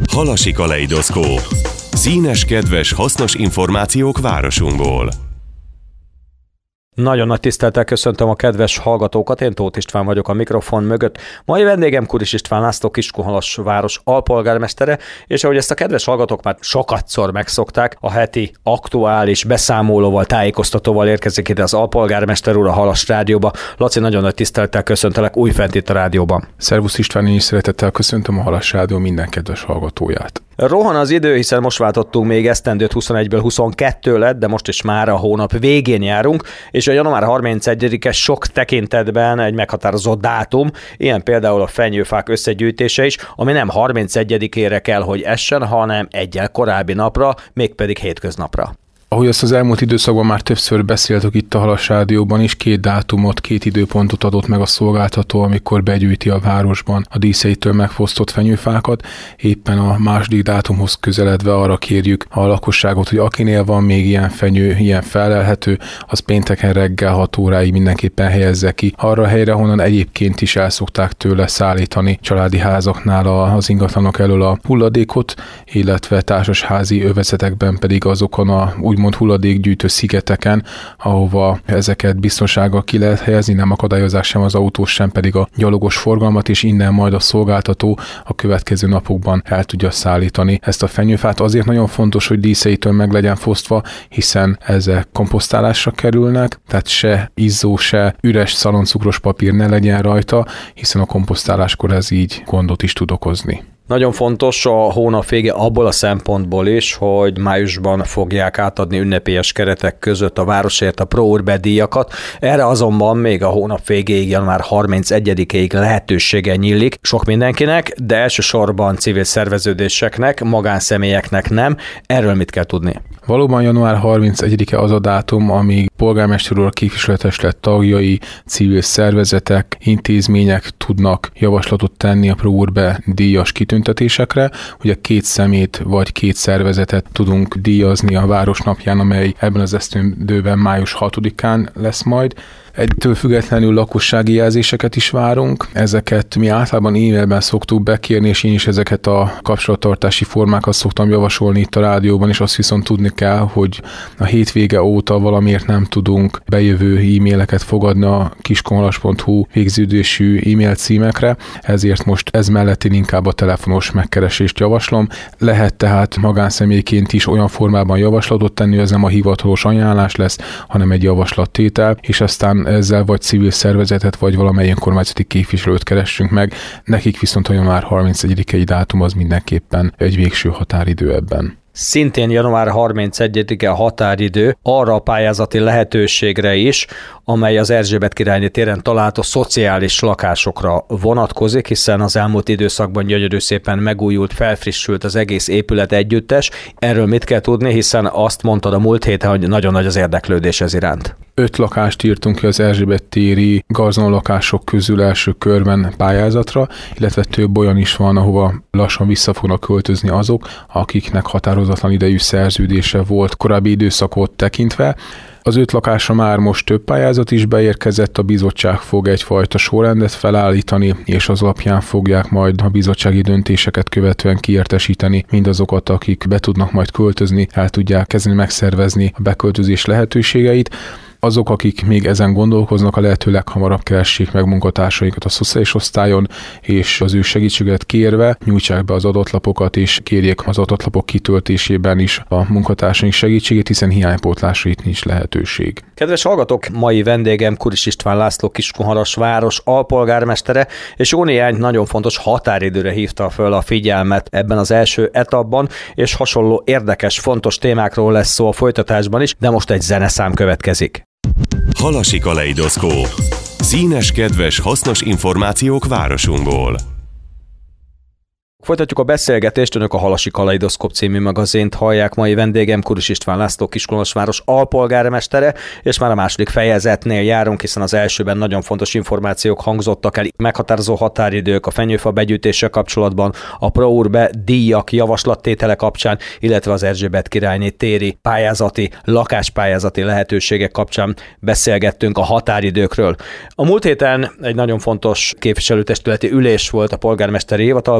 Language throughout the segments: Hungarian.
Halasi kaleidoszkóp. Színes, kedves, hasznos információk városunkból. Nagyon nagy tisztelettel köszöntöm a kedves hallgatókat, én Tóth István vagyok a mikrofon mögött. Mai vendégem Kuris István László, Kiskunhalas város alpolgármestere, és ahogy ezt a kedves hallgatók már sokatszor megszokták, a heti aktuális beszámolóval, tájékoztatóval érkezik ide az alpolgármester úr a Halas rádióba. Laci, nagyon nagy tisztelettel köszöntelek újfent itt a rádióban. Szervusz István, én is szeretettel köszöntöm a Halas rádió minden kedves hallgatóját. Rohan az idő, hiszen most váltottunk még esztendőt, 21-ből 22 lett, de most is már a hónap végén járunk, és a január 31-e sok tekintetben egy meghatározott dátum, ilyen például a fenyőfák összegyűjtése is, ami nem 31-ére kell, hogy essen, hanem egyel korábbi napra, mégpedig hétköznapra. Ahogy ezt az elmúlt időszakban már többször beszéltük itt a Halas rádióban is, 2 dátumot, 2 időpontot adott meg a szolgáltató, amikor begyűjti a városban a díszeitől megfosztott fenyőfákat. Éppen a második dátumhoz közeledve arra kérjük a lakosságot, hogy akinél van még ilyen fenyő, ilyen felelhető, az pénteken reggel 6 óráig mindenképpen helyezze ki arra a helyre, honnan egyébként is el szokták tőle szállítani családi házaknál az ingatlanok elől a hulladékot, illetve társasházi övezetekben pedig azokon a úgymond hulladékgyűjtő szigeteken, ahova ezeket biztonsággal ki lehet helyezni, nem akadályozás sem az autós, sem pedig a gyalogos forgalmat, és innen majd a szolgáltató a következő napokban el tudja szállítani ezt a fenyőfát. Azért nagyon fontos, hogy díszeitől meg legyen fosztva, hiszen ezek komposztálásra kerülnek, tehát se izzó, se üres szaloncukros papír ne legyen rajta, hiszen a komposztáláskor ez így gondot is tud okozni. Nagyon fontos a hónap vége abból a szempontból is, hogy májusban fogják átadni ünnepélyes keretek között a városért a Pro Urbe díjakat. Erre azonban még a hónap végéig, január 31-ig lehetősége nyílik sok mindenkinek, de elsősorban civil szerveződéseknek, magánszemélyeknek nem. Erről mit kell tudni? Valóban január 31-e az a dátum, amíg polgármester úr képviseletesület tagjai, civil szervezetek, intézmények tudnak javaslatot tenni a Pro Urbe díjas kitüntetésekre. Ugye 2 személyt vagy 2 szervezetet tudunk díjazni a Városnapján, amely ebben az esztendőben május 6-án lesz majd. Ettől függetlenül lakossági jelzéseket is várunk. Ezeket mi általában e-mailben szoktuk bekérni, és én is ezeket a kapcsolattartási formákat szoktam javasolni itt a rádióban, és azt viszont tudni kell, hogy a hétvége óta valamiért nem tudunk bejövő e-maileket fogadni a kiskunhalas.hu végződésű e-mail címekre, ezért most ez mellett én inkább a telefonos megkeresést javaslom. Lehet tehát magánszemélyként is olyan formában javaslatot tenni, hogy ez nem a hivatalos ajánlás lesz, hanem egy javaslattétel, és aztán ezzel vagy civil szervezetet, vagy valamely önkormányzati képviselőt keressünk meg. Nekik viszont a január 31-i dátum az mindenképpen egy végső határidő ebben. Szintén január 31-e a határidő arra a pályázati lehetőségre is, amely az Erzsébet királyné téren található szociális lakásokra vonatkozik, hiszen az elmúlt időszakban gyönyörű szépen megújult, felfrissült az egész épület együttes. Erről mit kell tudni, hiszen azt mondtad a múlt héten, hogy nagyon nagy az érdeklődés ez iránt. 5 lakást írtunk ki az Erzsébet téri gazdonlakások közül első körben pályázatra, illetve több olyan is van, ahova lassan vissza fognak költözni azok, akiknek határozatlan idejű szerződése volt korábbi időszakot tekintve. Az 5 lakásra már most több pályázat is beérkezett, a bizottság fog egyfajta sorrendet felállítani, és az alapján fogják majd a bizottsági döntéseket követően kiértesíteni mindazokat, akik be tudnak majd költözni, el tudják kezdeni megszervezni a beköltözés lehetőségeit. Azok, akik még ezen gondolkoznak, a lehető leghamarabb keressék meg munkatársainkat a szociális osztályon, és az ő segítséget kérve nyújtsák be az adatlapokat, és kérjék az adatlapok kitöltésében is a munkatársaink segítségét, hiszen hiánypótlásra itt nincs lehetőség. Kedves hallgatók, mai vendégem Kuris István László, Kiskunhalas város alpolgármestere, és jó néhány nagyon fontos határidőre hívta föl a figyelmet ebben az első etapban, és hasonló érdekes, fontos témákról lesz szó a folytatásban is, de most egy zeneszám következik. Halasi kaleidoszkóp. Színes, kedves, hasznos információk városunkból. Folytatjuk a beszélgetést, önök a Halasi kaleidoszkóp című magazint hallják. Mai vendégem Kuris István László, Kiskunhalas város alpolgármestere, és már a második fejezetnél járunk, hiszen az elsőben nagyon fontos információk hangzottak el, meghatározó határidők a fenyőfa begyűjtéssel kapcsolatban, a Pro Urbe díjak javaslattétele kapcsán, illetve az Erzsébet királyné téri pályázati, lakáspályázati lehetőségek kapcsán beszélgettünk a határidőkről. A múlt héten egy nagyon fontos képviselőtestületi ülés volt a polgármesteri hivatalban,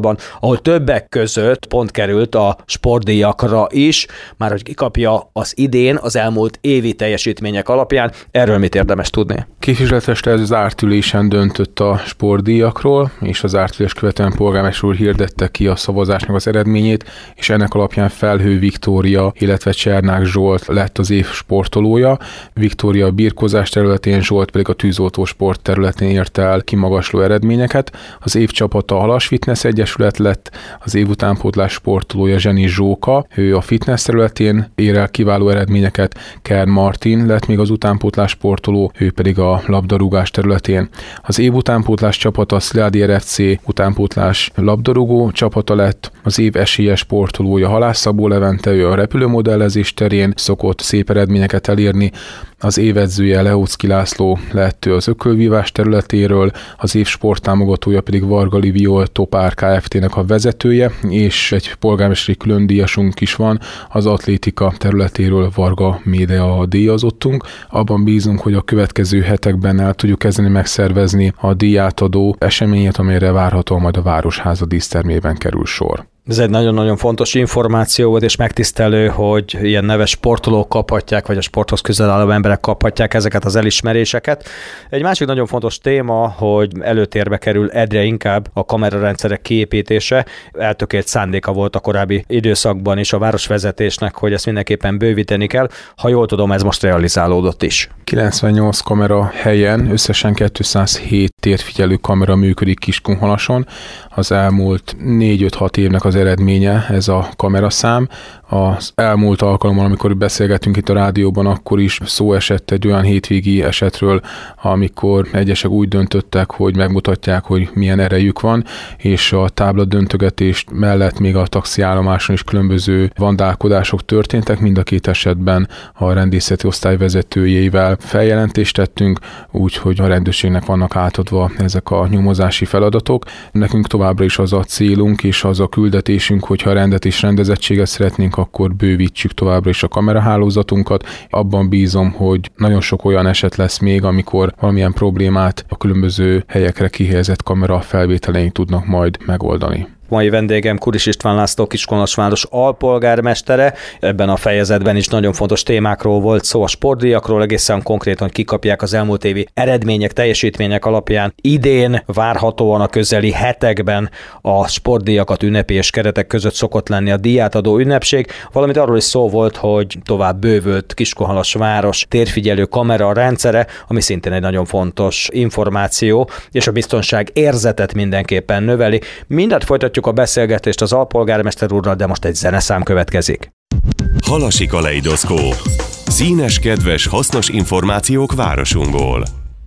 ahol többek között pont került a sportdíjakra is, már hogy kikapja az idén az elmúlt évi teljesítmények alapján. Erről mit érdemes tudni? Képviseleteste az zárt ülésen döntött a sportdíjakról, és az zárt ülés követően polgármester úr hirdette ki a szavazásnak az eredményét, és ennek alapján Felhő Viktória, illetve Csernák Zsolt lett az év sportolója. Viktória a birkózás területén, Zsolt pedig a tűzoltó sport területén ért el kimagasló eredményeket. Az év csapata a Halas Fitness Egyesület lett, az év utánpótlás sportolója Zseni Zsóka, ő a fitness területén ér el kiváló eredményeket, Kern Martin lett még az utánpótlás sportoló, ő pedig a labdarúgás területén. Az év utánpótlás csapata a Sziládi RFC utánpótlás labdarúgó csapata lett, az év esélyes sportolója Halász Szabó Levente, ő a repülőmodellezés terén szokott szép eredményeket elérni, az év edzője Leóczki László lett ő az ökölvívás területéről, az év sporttámogatója pedig Varga Liviol Topár Kft-nek a vezetője, és egy polgármesteri külön díjasunk is van, az atlétika területéről Varga Médea a díjazottunk. Abban bízunk, hogy a következő hetekben el tudjuk kezdeni megszervezni a díjátadó eseményet, amelyre várhatóan majd a Városháza dísztermében kerül sor. Ez egy nagyon-nagyon fontos információ volt, és megtisztelő, hogy ilyen neves sportolók kaphatják, vagy a sporthoz közel álló emberek kaphatják ezeket az elismeréseket. Egy másik nagyon fontos téma, hogy előtérbe kerül egyre inkább a kamerarendszerek kiépítése. Eltökélt szándéka volt a korábbi időszakban is a városvezetésnek, hogy ezt mindenképpen bővíteni kell. Ha jól tudom, ez most realizálódott is. 98 kamera helyen összesen 207 térfigyelő kamera működik Kiskunhalason. Az elmúlt 4-5-6 évnek az eredménye ez a kameraszám. Az elmúlt alkalommal, amikor beszélgettünk itt a rádióban, akkor is szó esett egy olyan hétvégi esetről, amikor egyesek úgy döntöttek, hogy megmutatják, hogy milyen erejük van, és a tábladöntögetést mellett még a taxiállomáson is különböző vandálkodások történtek. Mind a két esetben a rendészeti osztály vezetőjével feljelentést tettünk, úgyhogy a rendőrségnek vannak átadva ezek a nyomozási feladatok. Nekünk továbbra is az a célunk és az a küldetésünk, hogyha rendet és rendezettséget szeretnénk, akkor bővítsük továbbra is a kamerahálózatunkat. Abban bízom, hogy nagyon sok olyan eset lesz még, amikor valamilyen problémát a különböző helyekre kihelyezett kamera felvételeink tudnak majd megoldani. Mai vendégem Kuris István László, Kiskunhalasváros alpolgármestere. Ebben a fejezetben is nagyon fontos témákról volt szó, a sportdíjakról, egészen konkrétan, hogy kikapják az elmúlt évi eredmények, teljesítmények alapján. Idén várhatóan a közeli hetekben a sportdíjakat ünnepélyes keretek között szokott lenni a díjátadó ünnepség, valamint arról is szó volt, hogy tovább bővült Kiskunhalasváros térfigyelő kamera rendszere, ami szintén egy nagyon fontos információ, és a biztonság érzetet mindenképpen növeli. Mindent folytatjuk a beszélgetést az alpolgármester úrral, de most egy zeneszám következik. Halasi kaleidoszkóp. Színes, kedves, hasznos információk városunkból.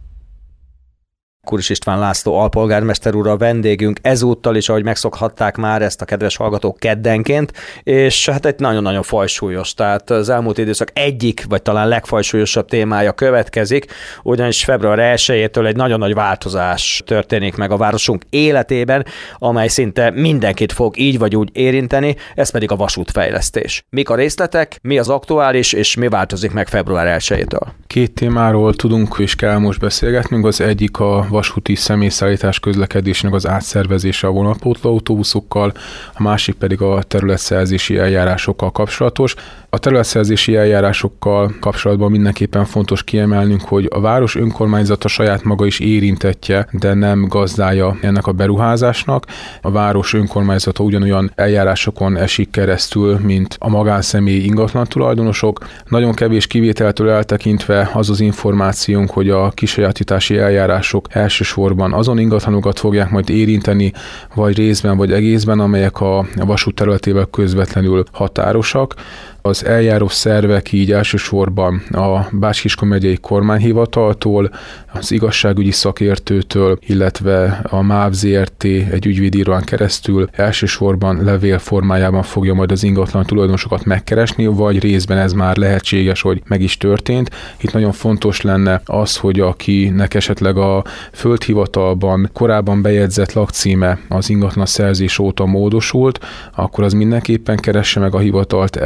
Kuris István László alpolgármester úr a vendégünk ezúttal is, ahogy megszokhatták már ezt a kedves hallgatók keddenként, és hát egy nagyon-nagyon fajsúlyos, tehát az elmúlt időszak egyik, vagy talán legfajsúlyosabb témája következik, ugyanis február 1-től egy nagyon nagy változás történik meg a városunk életében, amely szinte mindenkit fog így vagy úgy érinteni, ez pedig a vasútfejlesztés. Mik a részletek, mi az aktuális, és mi változik meg február 1-től? Két témáról tudunk és kell most beszélgetnünk, az egyik a vasúti személyszállítás közlekedésnek az átszervezése a vonatpótló autóbuszokkal, a másik pedig a területszerzési eljárásokkal kapcsolatos. A területszerzési eljárásokkal kapcsolatban mindenképpen fontos kiemelnünk, hogy a város önkormányzata saját maga is érintettje, de nem gazdája ennek a beruházásnak. A város önkormányzata ugyanolyan eljárásokon esik keresztül, mint a magánszemély ingatlan tulajdonosok. Nagyon kevés kivételtől eltekintve az az információnk, hogy a kisajátítási eljárások elsősorban azon ingatlanokat fogják majd érinteni, vagy részben, vagy egészben, amelyek a vasút területével közvetlenül határosak. Az eljáró szervek így elsősorban a Bács-Kiskun megyei kormányhivataltól, az igazságügyi szakértőtől, illetve a MÁV Zrt. Egy ügyvédíróan keresztül elsősorban levél formájában fogja majd az ingatlan tulajdonosokat megkeresni, vagy részben ez már lehetséges, hogy meg is történt. Itt nagyon fontos lenne az, hogy akinek esetleg a földhivatalban korábban bejegyzett lakcíme az ingatlan szerzés óta módosult, akkor az mindenképpen keresse meg a hivatalt, ellenőrizze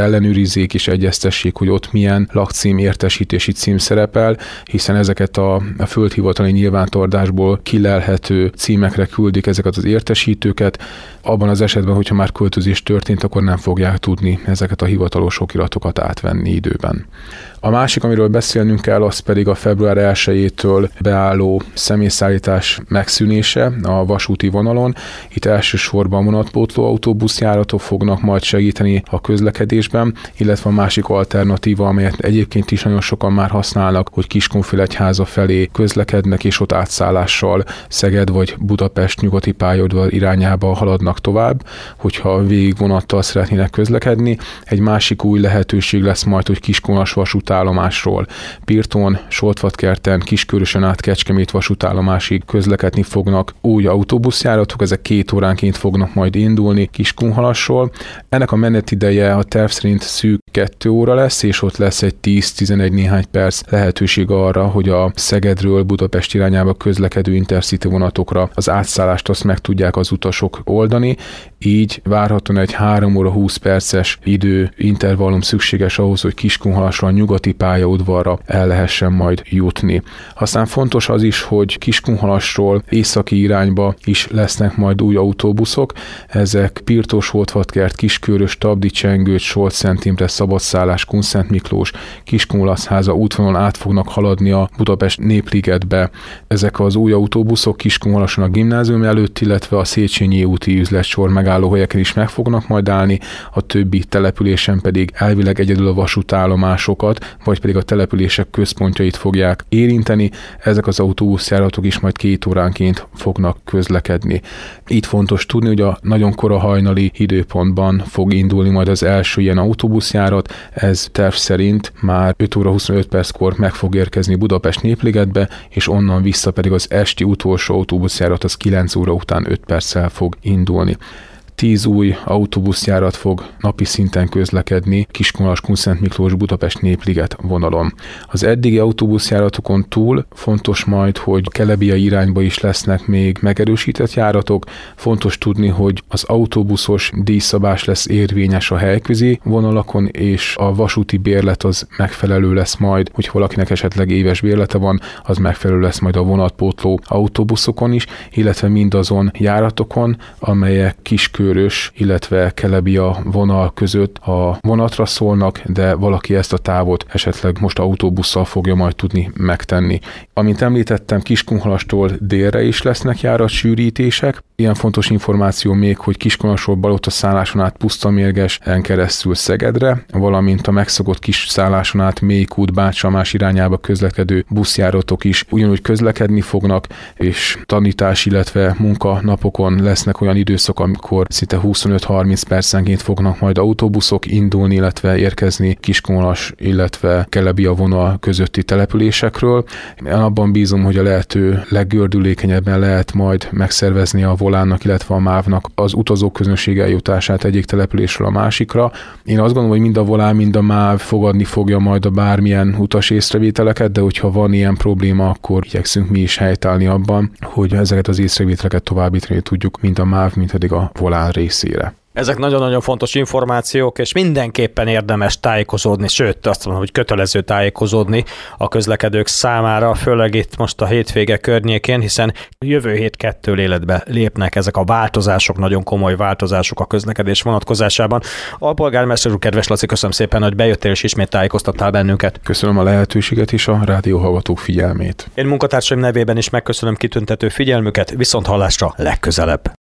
őrizzék és egyeztessék, hogy ott milyen lakcím, értesítési cím szerepel, hiszen ezeket a földhivatali nyilvántartásból kilelhető címekre küldik ezeket az értesítőket. Abban az esetben, hogyha már költözés történt, akkor nem fogják tudni ezeket a hivatalos okiratokat átvenni időben. A másik, amiről beszélnünk kell, az pedig a február 1-től beálló személyszállítás megszűnése a vasúti vonalon. Itt elsősorban vonatpótló autóbuszjáratok fognak majd segíteni a közlekedésben, illetve a másik alternatíva, amelyet egyébként is nagyon sokan már használnak, hogy Kiskunfélegyháza felé közlekednek, és ott átszállással Szeged vagy Budapest nyugati pályaudvar irányába haladnak tovább, hogyha végig vonattal szeretnének közlekedni. Egy másik új lehetőség lesz majd, hogy Kiskunhalas vasútállomásról Pirton, Soltvatkerten, Kiskörösön át Kecskemét vasútállomásig közlekedni fognak új autóbuszjáratok, ezek 2 óránként fognak majd indulni Kiskunhalasról. Ennek a menetideje a terv szerint szűk 2 óra lesz, és ott lesz egy 10-11 néhány perc lehetőség arra, hogy a Szegedről Budapest irányába közlekedő Intercity vonatokra az átszállást azt meg tudják az utasok oldani, így várhatóan egy 3 óra 20 perces időintervallum szükséges ahhoz, hogy Kiskunhalasra a nyugati pályaudvarra el lehessen majd jutni. Aztán fontos az is, hogy Kiskunhalasról északi irányba is lesznek majd új autóbuszok, ezek Pirtó, Soltvatkert, Kiskörös, Tabdi, Csengőt, Solt-Szent Imre, Szabadszállás, Kunszent Miklós, Kiskunhalaszháza útvonalon át fognak haladni a Budapest Népligetbe. Ezek az új autóbuszok Kiskunhalason a gimnázium előtt, illetve a Széchenyi úti üzletsor megállóhelyeken is meg fognak majd állni, a többi településen pedig elvileg egyedül a vasútállomásokat, vagy pedig a települések központjait fogják érinteni. Ezek az autóbuszjáratok is majd 2 óránként fognak közlekedni. Itt fontos tudni, hogy a nagyon kora hajnali időpontban fog indulni majd az első ilyen autóbuszjárat, ez terv szerint már 5 óra 25 perckor meg fog érkezni Budapest Népligetbe, és onnan vissza pedig az esti utolsó autóbuszjárat az 9 óra után 5 perccel fog indulni. 10 új autóbuszjárat fog napi szinten közlekedni Kiskunhalas, Kunszent Miklós, Budapest Népliget vonalon. Az eddigi autóbuszjáratokon túl fontos majd, hogy Kelebiai irányba is lesznek még megerősített járatok. Fontos tudni, hogy az autóbuszos díjszabás lesz érvényes a helyközi vonalakon, és a vasúti bérlet az megfelelő lesz majd, hogy valakinek esetleg éves bérlete van, az megfelelő lesz majd a vonatpótló autóbuszokon is, illetve mindazon járatokon, amelyek Kiskörös, illetve Kelebia vonal között a vonatra szólnak, de valaki ezt a távot esetleg most autóbusszal fogja majd tudni megtenni. Amint említettem, Kiskunhalastól délre is lesznek járatsűrítések. Ilyen fontos információ még, hogy Kiskunhalasról Balota szálláson át Pusztamérgesen keresztül Szegedre, valamint a megszokott kis szálláson át Mélykút, Bácsalmás irányába közlekedő buszjáratok is ugyanúgy közlekedni fognak, és tanítás, illetve munkanapokon lesznek olyan időszak, amikor szinte 25-30 percenként fognak majd autóbuszok indulni, illetve érkezni Kiskunhalas, illetve Kelebia vonal közötti településekről. Én abban bízom, hogy a lehető leggördülékenyebben lehet majd megszervezni a Volánnak, illetve a MÁV-nak az utazók közönség eljutását egyik településről a másikra. Én azt gondolom, hogy mind a Volán, mind a MÁV fogadni fogja majd a bármilyen utas észrevételeket, de hogyha van ilyen probléma, akkor igyekszünk mi is helytállni abban, hogy ezeket az észrevételeket továbbítani tudjuk mind a MÁV, mind pedig a Volán részére. Ezek nagyon-nagyon fontos információk, és mindenképpen érdemes tájékozódni, sőt, azt mondom, hogy kötelező tájékozódni a közlekedők számára, főleg itt most a hétvége környékén, hiszen jövő hét 2 életbe lépnek ezek a változások, nagyon komoly változások a közlekedés vonatkozásában. Alpolgármester úr, kedves Laci, köszönöm szépen, hogy bejöttél és ismét tájékoztattál bennünket. Köszönöm a lehetőséget és a rádióhallgatók figyelmét. Én munkatársaim nevében is megköszönöm kitüntető figyelmüket, viszont hallásra legközelebb.